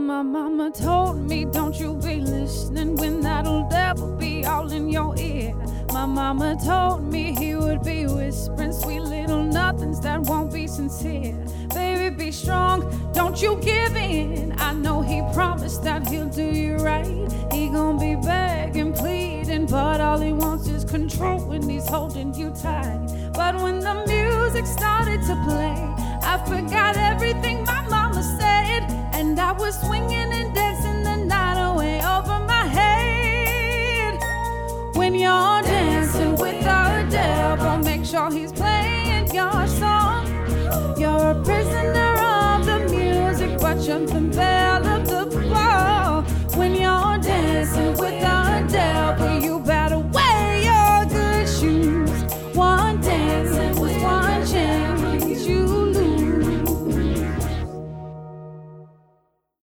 My mama told me, don't you be listening when that old devil be all in your ear. My mama told me he would be whispering sweet little nothings that won't be sincere. Baby, be strong, don't you give in. I know he promised that he'll do you right. He gonna be begging, pleading, but all he wants is control when he's holding you tight. But when the music started to play, I forgot everything my mama said, and I was swinging and dancing the night away over my head. When you're dancing with the devil, make sure he's playing your song. You're a prisoner of the music, but you're the best.